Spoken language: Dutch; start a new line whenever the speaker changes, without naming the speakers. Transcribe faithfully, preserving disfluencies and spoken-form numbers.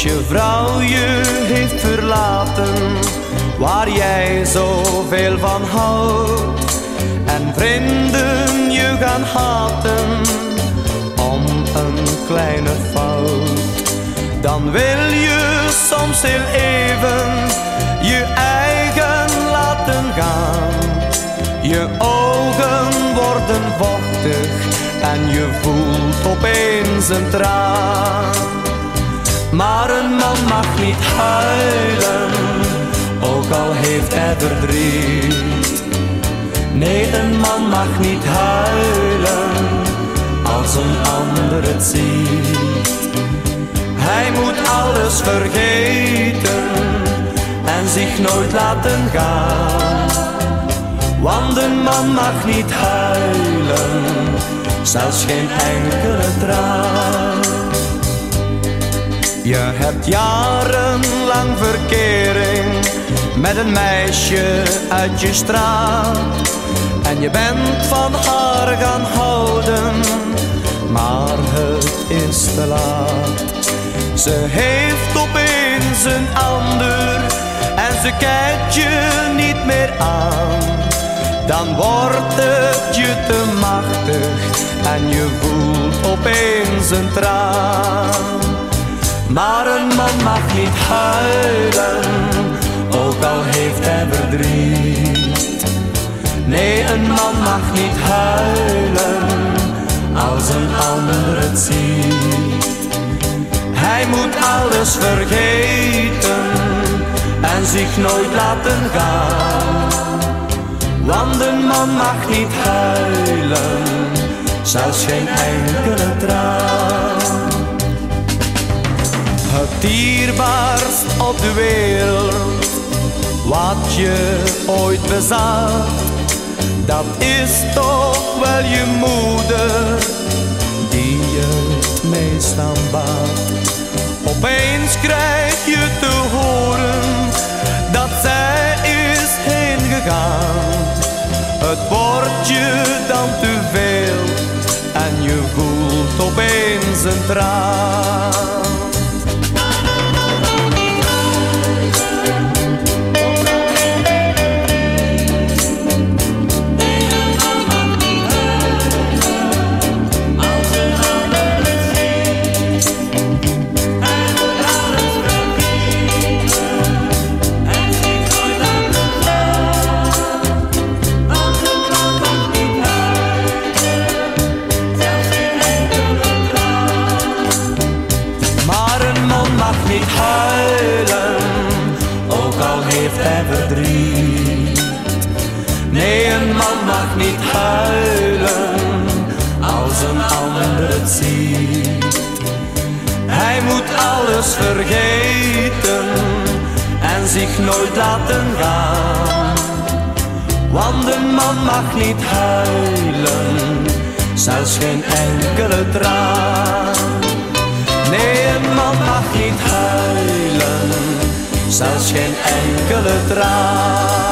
Als je vrouw je heeft verlaten, waar jij zoveel van houdt, en vrienden je gaan haten om een kleine fout, dan wil je soms heel even je eigen laten gaan. Je ogen worden vochtig en je voelt opeens een traan. Maar een man mag niet huilen, ook al heeft hij verdriet. Nee, een man mag niet huilen, als een ander het ziet. Hij moet alles vergeten en zich nooit laten gaan. Want een man mag niet huilen, zelfs geen enkele traan. Je hebt jarenlang verkering met een meisje uit je straat, en je bent van haar gaan houden, maar het is te laat. Ze heeft opeens een ander en ze kijkt je niet meer aan. Dan wordt het je te machtig en je voelt opeens een traan. Maar een man mag niet huilen, ook al heeft hij verdriet. Nee, een man mag niet huilen, als een ander het ziet. Hij moet alles vergeten en zich nooit laten gaan. Want een man mag niet huilen, zelfs geen enkele traan. Het dierbaarst op de wereld, wat je ooit bezat, dat is toch wel je moeder, die je het meest aanbaat. Opeens krijg je te horen dat zij is heen gegaan. Het wordt je dan te veel en je voelt opeens een traan. Niet huilen, ook al heeft hij verdriet. Nee, een man mag niet huilen, als een ander het ziet. Hij moet alles vergeten en zich nooit laten gaan. Want een man mag niet huilen, zelfs geen enkele traan. Nee, een man mag niet huilen, zelfs geen enkele traan.